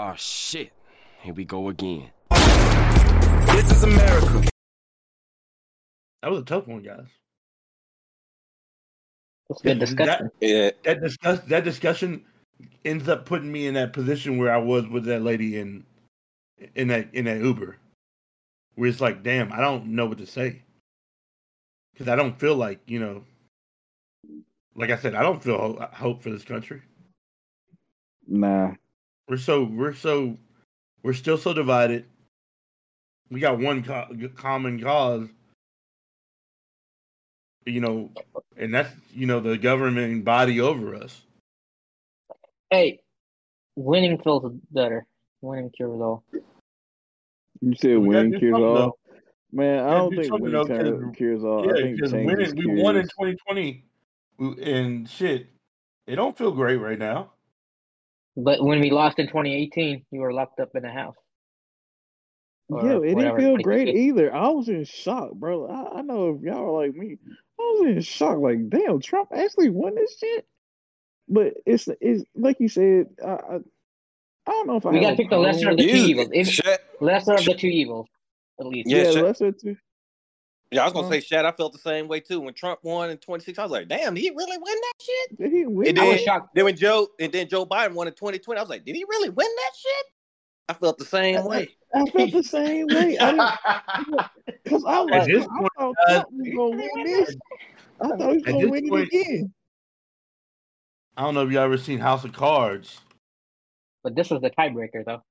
Oh shit. Here we go again. This is America. That was a tough one, guys. It's good discussion. That discussion ends up putting me in that position where I was with that lady in that Uber, where it's like, damn, I don't know what to say because I don't feel like, like I said, I don't feel hope for this country. Nah, we're still so divided. We got one common cause, and that's the government body over us. Hey, winning feels better. Winning cures all. you said winning cures all. Though. Man, I don't think winning cures all. Yeah, I think because changes we cures. won in 2020, and shit, it don't feel great right now. But when we lost in 2018, you were locked up in a house. Yeah, it didn't feel great either. I was in shock, bro. I know if y'all are like me, I was in shock. Like, damn, Trump actually won this shit. But it's like you said. I don't know if we got to pick the lesser of the two evils. Lesser of the two evils, at least. Yeah, lesser two. Yeah, I was gonna say, Shad. I felt the same way too. When Trump won in 2016, I was like, "Damn, did he really win that shit?" Did he win? I was shocked. Then Joe Biden won in 2020, I was like, "Did he really win that shit?" I felt the same way. I felt the same way. Because I was like, I thought Trump was gonna win this. I thought he was gonna win it again. I don't know if you ever seen House of Cards, but this was the tiebreaker, though.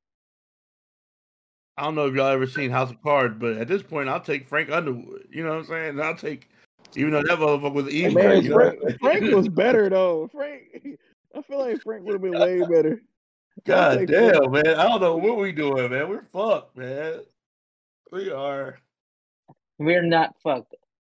I don't know if y'all ever seen House of Cards, but at this point, I'll take Frank Underwood. You know what I'm saying? I'll take, even though that motherfucker was evil. Man, Frank was better though. I feel like Frank would have been way better. God damn, man! I don't know what we doing, man. We're fucked, man. We are. We're not fucked.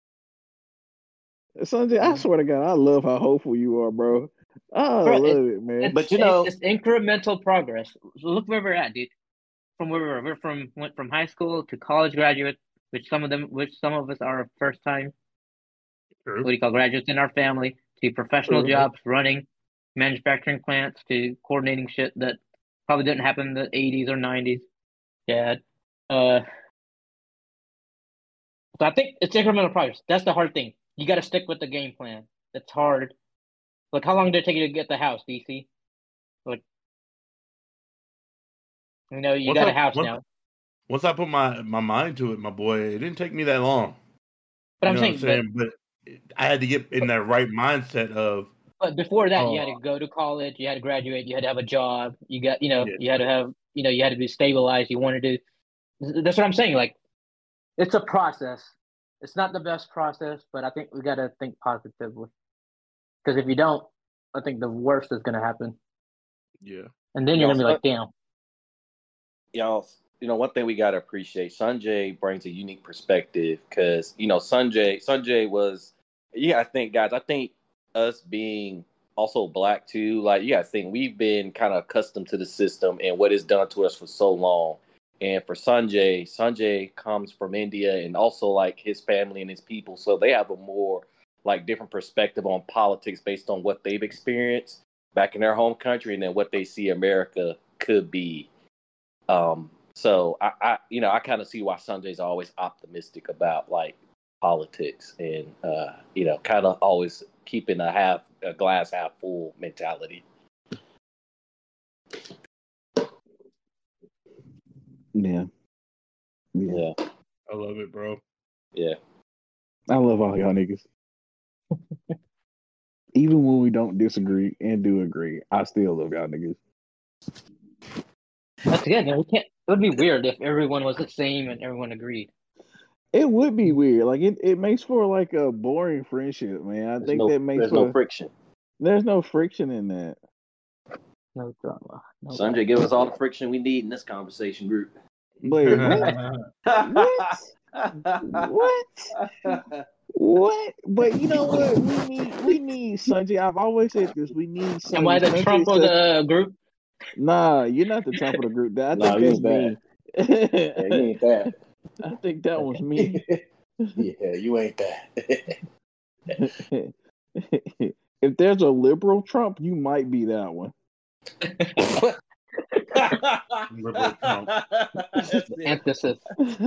Sanjay, I swear to God, I love how hopeful you are, bro. I love it, man. But it's incremental progress. Look where we're at, dude. From where we were, went from high school to college graduate, which some of us are first time. True. What do you call graduates in our family, to professional jobs, running manufacturing plants, to coordinating shit that probably didn't happen in the 80s or 90s. Yeah. So I think it's incremental progress. That's the hard thing. You got to stick with the game plan. It's hard. Like, how long did it take you to get the house, DC? Like, you got a house now. Once I put my mind to it, my boy, it didn't take me that long. But I'm saying, but I had to get in that right mindset of. But before that, you had to go to college, you had to graduate, you had to have a job, you had to have, you had to be stabilized. You wanted to. That's what I'm saying. Like, it's a process. It's not the best process, but I think we got to think positively. Because if you don't, I think the worst is going to happen. Yeah. And then you're going to be like, damn. Y'all, one thing we got to appreciate, Sanjay brings a unique perspective because, Sanjay was, I think us being also black too, like, you got to think we've been kind of accustomed to the system and what it's done to us for so long. And for Sanjay comes from India and also like his family and his people. So they have a more like different perspective on politics based on what they've experienced back in their home country and then what they see America could be. So I kind of see why Sanjay's always optimistic about like politics and, kind of always keeping a glass half full mentality. Yeah. I love it, bro. Yeah. I love all y'all niggas. Even when we don't disagree and do agree, I still love y'all niggas. That's good. Man. It would be weird if everyone was the same and everyone agreed. It would be weird. Like it makes for like a boring friendship, man. I think that makes there's no friction. There's no friction in that. No drama. Sanjay, give us all the friction we need in this conversation group. Wait, what? What? But you know what? We need Sanjay. I've always said this. We need Sanjay. Am I the Trump of the group? Nah, you're not the Trump of the group. I think that's me. Yeah, you ain't that. I think that was me. Yeah, you ain't that. If there's a liberal Trump, you might be that one. Liberal Trump. Emphasis.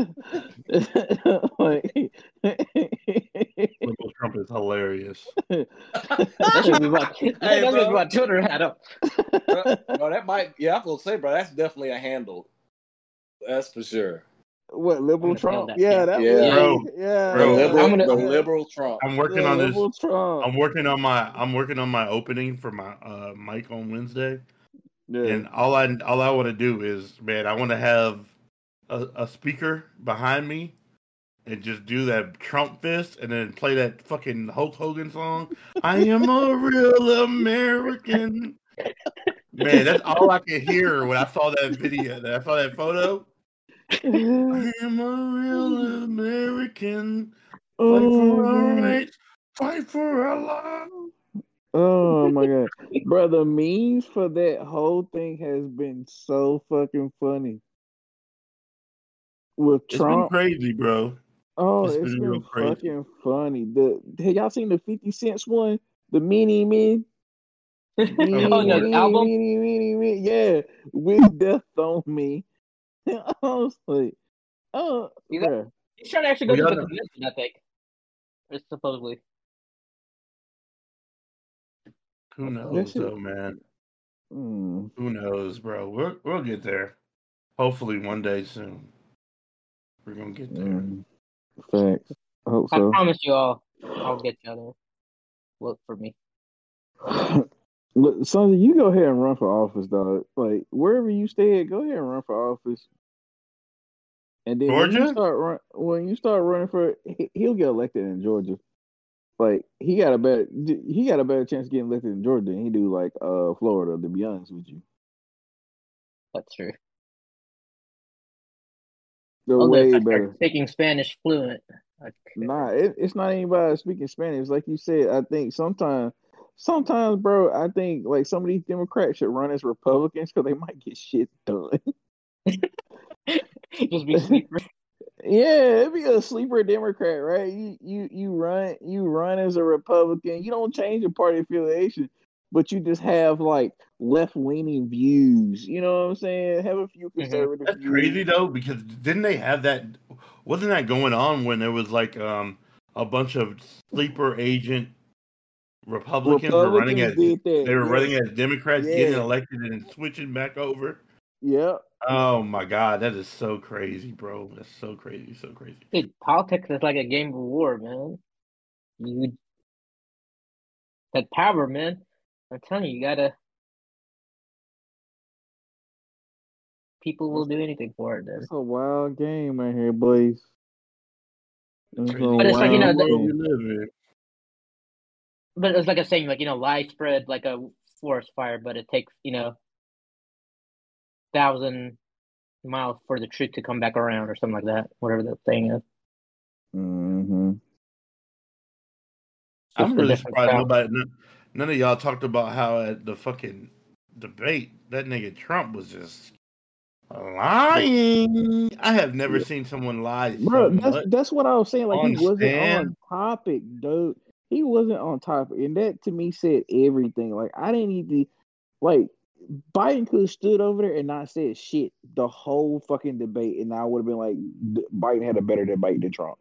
Liberal Trump is hilarious. That should be what. That's gonna be what Twitter had up. Bro, that might. Yeah, I'm gonna say, bro, that's definitely a handle. That's for sure. What, liberal Trump? That, yeah, that yeah. was, Bro, yeah. The liberal Trump. I'm working the on this. liberal Trump. I'm working on my opening for my mic on Wednesday. Yeah. And all I want to do is, man, I want to have a speaker behind me and just do that Trump fist and then play that fucking Hulk Hogan song. I am a real American. Man, that's all I could hear when I saw that video. I saw that photo. I am a real American. Fight for our rights. Fight for our lives. Oh my god, bro! The memes for that whole thing has been so fucking funny. With It's Trump, been crazy, bro. oh, it's been real crazy. fucking funny. Have y'all seen the 50 Cent one? The Mini Me? The album? Yeah, with Death on Me. I was like, oh, bro. He's trying to actually go to the convention, I think. It's supposedly. Who knows, though, man? Who knows, bro? We'll get there. Hopefully, one day soon. We're gonna get there. Facts. I hope so. I promise you all, I'll get you there. Look for me. Look, Sonny, you go ahead and run for office, dog. Like wherever you stay at, go ahead and run for office. And then Georgia? when you start running for, he'll get elected in Georgia. Like he got a better chance of getting elected in Georgia than he do like Florida. To be honest with you, that's true. They're way better. Speaking Spanish fluent. Okay. Nah, it's not anybody speaking Spanish. Like you said, I think sometimes, bro, I think like some of these Democrats should run as Republicans because they might get shit done. Just be sleeper. Yeah, it'd be a sleeper Democrat, right? You run as a Republican. You don't change your party affiliation, but you just have like left leaning views. You know what I'm saying? Have a few conservative That's views. crazy though, because didn't they have that? Wasn't that going on when there was like a bunch of sleeper agent Republicans were running as running as Democrats, getting elected and switching back over? Yeah. Oh my god, that is so crazy, bro. That's so crazy, so crazy. Dude, politics is like a game of war, man. That power, man. I'm telling you, people will do anything for it, then. It's a wild game out here, boys. But it's like, but it's like a saying, like, lies spread like a forest fire, but it takes, 1,000 miles for the truth to come back around or something like that, whatever that saying is. I'm really surprised none of y'all talked about how at the fucking debate that nigga Trump was just lying. I have never seen someone lie. Bro, that's what I was saying. Like he wasn't on topic, dude. He wasn't on topic, and that to me said everything. Like I didn't need to, like Biden could have stood over there and not said shit the whole fucking debate, and I would have been like, Biden had a better debate than Trump.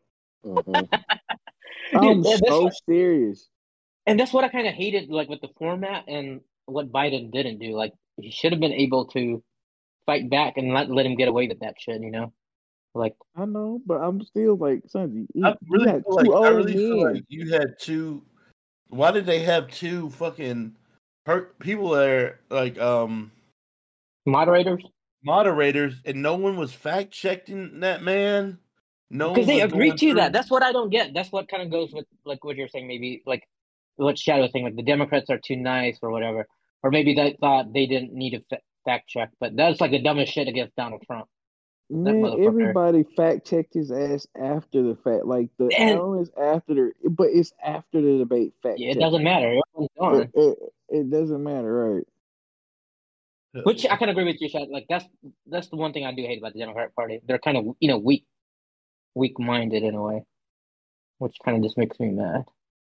I'm so serious. And that's what I kind of hated, like with the format and what Biden didn't do. Like he should have been able to fight back and not let him get away with that shit, Like I know, but I'm still like, Sanji. I really feel like you had two. Why did they have two fucking people there, like moderators, and no one was fact checking that man? No, because they agreed to that. That's what I don't get. That's what kind of goes with like what you're saying. Maybe like what Shadow saying, like the Democrats are too nice or whatever, or maybe they thought they didn't need a fact check. But that's like the dumbest shit against Donald Trump. Man, everybody fact checked his ass after the fact. Like the analysts but it's after the debate fact. Yeah, it doesn't matter. It doesn't matter, right? Which I can agree with you, Shad. Like that's the one thing I do hate about the Democrat Party. They're kind of weak-minded in a way, which kind of just makes me mad.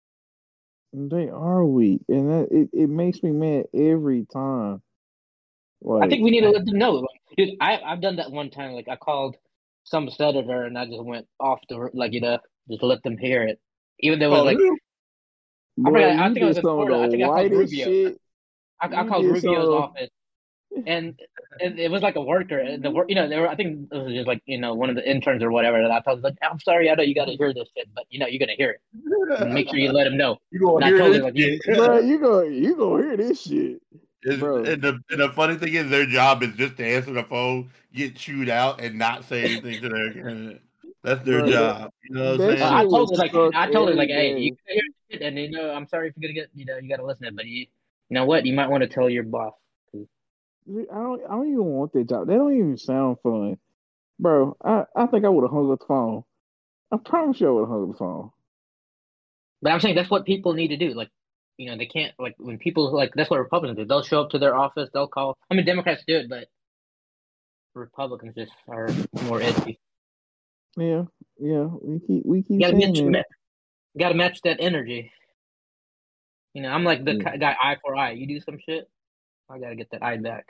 They are weak, and it makes me mad every time. Like, I think we need to let them know. Like, dude, I've done that one time. Like I called some senator and I just went off the just let them hear it. Even though it was like I think it was in Florida. I think I called Rubio. Shit. I called Rubio's office. And it was like a worker. And they were I think it was just like, one of the interns or whatever. And I was like, I'm sorry, I know you got to hear this shit, but you're gonna hear it. And make sure you let him know. You gonna hear this shit. Bro, you gonna hear this shit. Bro. And the funny thing is, their job is just to answer the phone, get chewed out, and not say anything to their candidate. That's their job. You know what I'm saying? I told her like, hey, you can hear it, and I'm sorry if you're gonna get, you got to listen to it, but you know what, you might want to tell your boss. I don't even want that job. They don't even sound fun, bro. I think I would have hung up the phone. I promise you, I would have hung up the phone. But I'm saying that's what people need to do. Like, they can't, like, when people, like, that's what Republicans do. They'll show up to their office. They'll call. I mean, Democrats do it, but Republicans just are more edgy. Yeah. We keep gotta match that energy. I'm like the guy eye for eye. You do some shit, I gotta get that eye back.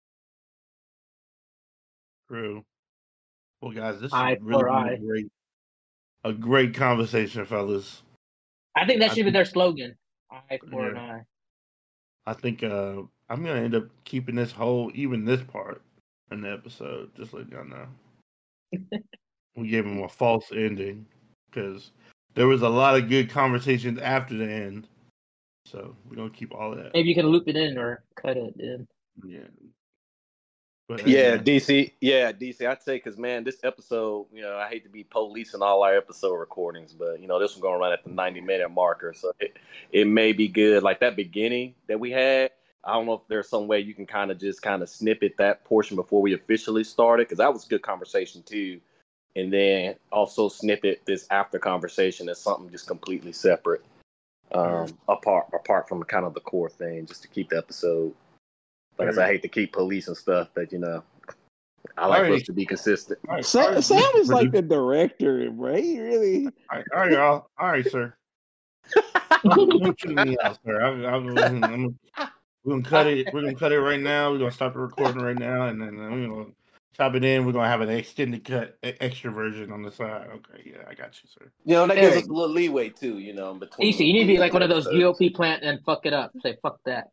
True. Well, guys, this is really a great conversation, fellas. I think that should be their slogan. Eye for an eye. I think I'm gonna end up keeping this part in the episode. Just let y'all know. We gave him a false ending because there was a lot of good conversations after the end. So we're gonna keep all that. Maybe you can loop it in or cut it in. Yeah. But, DC. Yeah, DC. I'd say because, man, this episode, I hate to be policing all our episode recordings, but this one's gonna run at the 90-minute marker, so it may be good. Like that beginning that we had, I don't know if there's some way you can kind of snippet that portion before we officially started, because that was a good conversation too, and then also snippet this after conversation as something just completely separate, apart from kind of the core thing, just to keep the episode. Like I said, I hate to keep policing stuff, but I like us to be consistent. Sam is like the director, bro. He really. All right, y'all. All right, sir. Don't shoot me out, sir. We're gonna cut it. We're gonna cut it right now. We're gonna stop the recording right now, and then we're gonna chop it in. We're gonna have an extended cut, extra version on the side. Okay, yeah, I got you, sir. That gives us a little leeway too, in between. Easy, you need to be like one of those GOP plant and fuck it up. Say fuck that.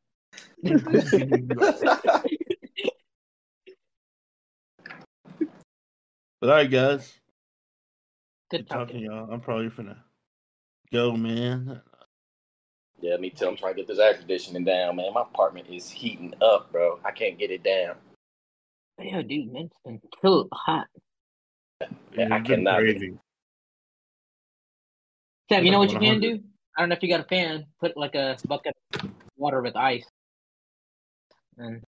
But all right, guys. Good talking, y'all. I'm probably finna go, man. Yeah, me too. I'm trying to get this air conditioning down, man. My apartment is heating up, bro. I can't get it down. Yeah, dude, man, it's been too hot. Yeah, I cannot. Sam, you know what you can do? I don't know if you got a fan. Put like a bucket of water with ice. And